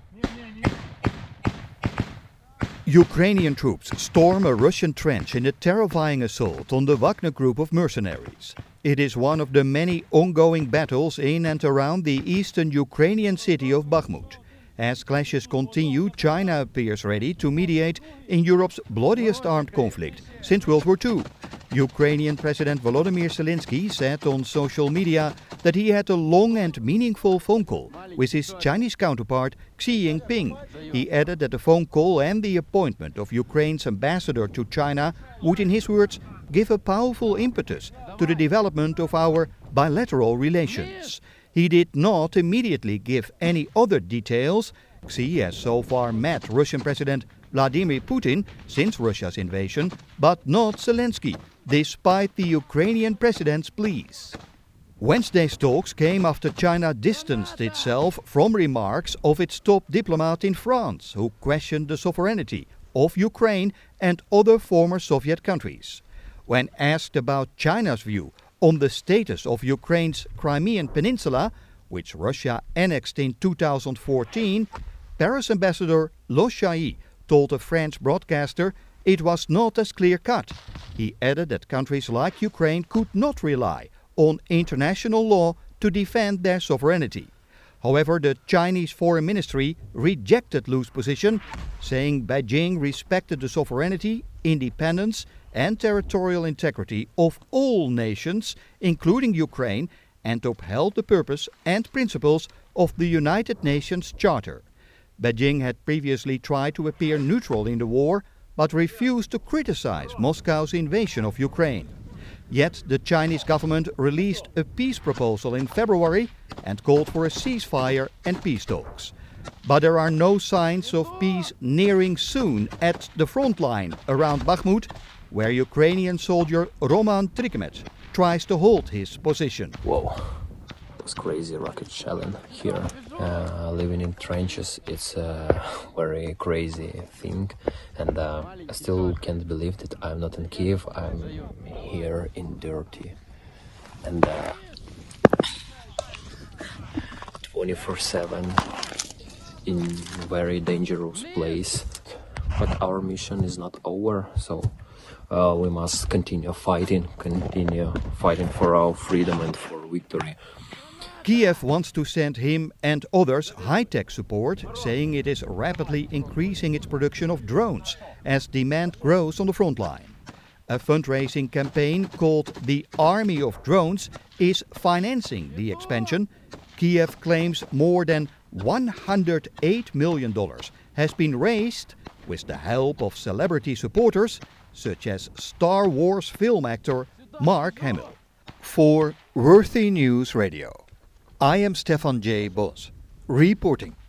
Ukrainian troops storm a Russian trench in a terrifying assault on the Wagner group of mercenaries. It is one of the many ongoing battles in and around the eastern Ukrainian city of Bakhmut. As clashes continue, China appears ready to mediate in Europe's bloodiest armed conflict since World War II. Ukrainian President Volodymyr Zelensky said on social media that he had a long and meaningful phone call with his Chinese counterpart Xi Jinping. He added that the phone call and the appointment of Ukraine's ambassador to China would, in his words, give a powerful impetus to the development of our bilateral relations. He did not immediately give any other details. Xi has so far met Russian President Vladimir Putin since Russia's invasion, but not Zelensky, despite the Ukrainian president's pleas. Wednesday's talks came after China distanced itself from remarks of its top diplomat in France, who questioned the sovereignty of Ukraine and other former Soviet countries. When asked about China's view on the status of Ukraine's Crimean Peninsula, which Russia annexed in 2014, Paris ambassador Lo Shayi told a French broadcaster it was not as clear-cut. He added that countries like Ukraine could not rely on international law to defend their sovereignty. However, the Chinese Foreign Ministry rejected Lu's position, saying Beijing respected the sovereignty, independence and territorial integrity of all nations, including Ukraine, and upheld the purpose and principles of the United Nations Charter. Beijing had previously tried to appear neutral in the war, but refused to criticize Moscow's invasion of Ukraine. Yet the Chinese government released a peace proposal in February and called for a ceasefire and peace talks. But there are no signs of peace nearing soon at the front line around Bakhmut, where Ukrainian soldier Roman Trikemet tries to hold his position. Whoa, it was crazy rocket shelling here. Living in trenches, it's a very crazy thing, and I still can't believe that I'm not in Kiev. I'm here in dirty and 24/7 in very dangerous place. But our mission is not over, so we must continue fighting for our freedom and for victory. Kiev wants to send him and others high-tech support, saying it is rapidly increasing its production of drones as demand grows on the front line. A fundraising campaign called the Army of Drones is financing the expansion. Kiev claims more than $108 million has been raised with the help of celebrity supporters such as Star Wars film actor Mark Hamill. For Worthy News Radio, I am Stefan J. Bos, reporting.